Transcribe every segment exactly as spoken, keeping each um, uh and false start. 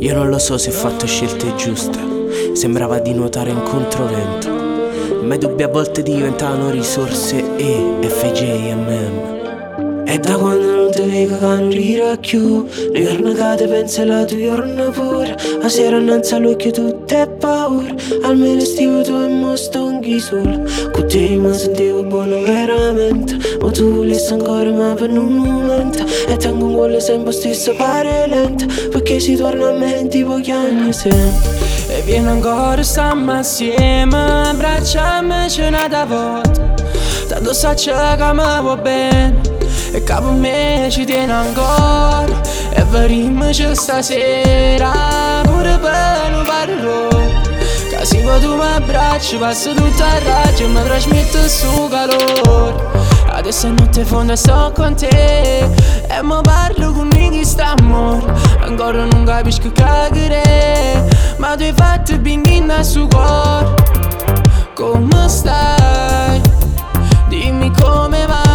Io non lo so se ho fatto scelte giuste, sembrava di nuotare in controvento, ma i dubbi a volte diventavano risorse e F J M M. E da quando non ti vedo che non rira più, le giorni che te pensi la tua giorno pure, la sera innanzi all'occhio tutte è paura, almeno stivo tu e mo stonchi solo, con te mi sentivo buono veramente, ma tu volessi ancora ma per un momento, e tengo un cuore sempre stesso pare lento, perché si torna a me tipo che anni sempre. E vieni ancora, stiamo assieme, abbracciamoci una volta, tanto sacci che mi va bene e capo me ci tiene ancora. E verimmoci stasera pure per non parlo, che se tu mi abbracci passo tutta a raggio e mi trasmette su calore. Adesso è notte fonda e sto con te e mi parlo con chi sta amore. Ancora non capisco che cagare, ma tu hai fatto bingina su cuore. Come stai? Dimmi come va.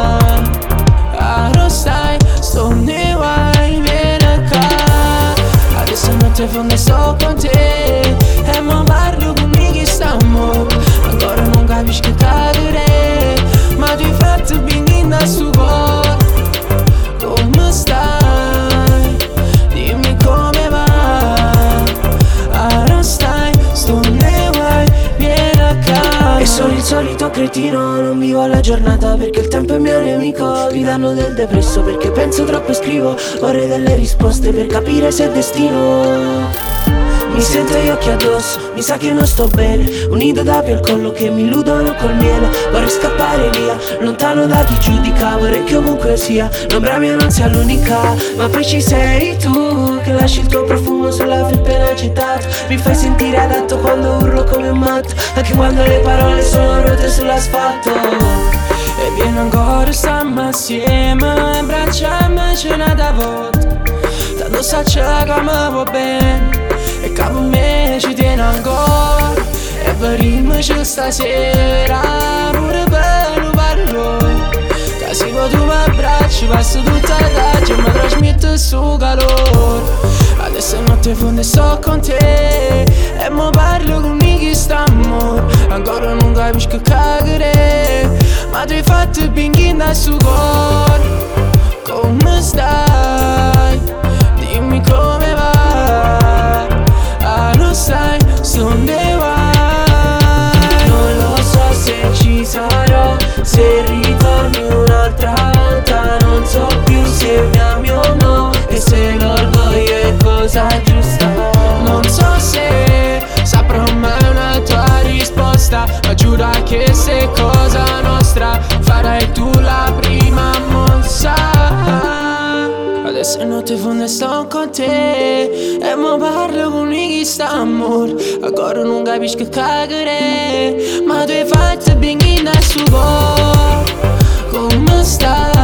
Stai, sto ne vai, vieni qua. Adesso notte fonda e sto con te e mi parlo con chi sta amore. Ancora non capisco che cadere, ma tu hai fatto bingina su cuore. Come stai? Dimmi come va. Ora stai, sto ne vai, vieni qua. E sono il solito cretino, non vivo la giornata perché il tempo è mio nemico. Gridando del depresso perché penso troppo e scrivo, vorrei delle risposte per capire se è destino. Mi sento gli occhi addosso, mi sa che non sto bene, un nido d'api al collo che mi illudono col miele. Vorrei scappare via, lontano da chi giudica, vorrei che ovunque sia l'ombra mia non sia l'unica. Ma poi ci sei tu, che lasci il tuo profumo sulla felpa agitato, mi fai sentire adatto quando urlo come un matto, anche quando le parole sono rotte sull'asfalto. E vieni ancora, stiamo assieme, abbracciamoci una volta, tanto sacci che mi va bene e capo me ci tiene ancora. E verimmoci stasera pure per non parlo, che se tu mi abbracci passo tutta a raggio e mi trasmette su calore. Adesso è notte fonda e sto con te e mi parlo con chi sta amore. Ancora non capisco che cagare, ma tu hai fatto bingina su cuore. Come stai? Dimmi come va. Ah, lo sai, sonde vai. Non lo so se ci sarò, se ritorni un'altra volta. Non so più se mi ami o no, e se l'orgoglio è cosa giusta. Non so se saprò mai una tua risposta, ma giura che se cosa nostra farai tu la prima mossa. Adesso è notte fonda e sto con te e mi parlo con chi sta amore. Ancora non capisco che cagare, ma tu hai fatto bingina su cuore. Come stai?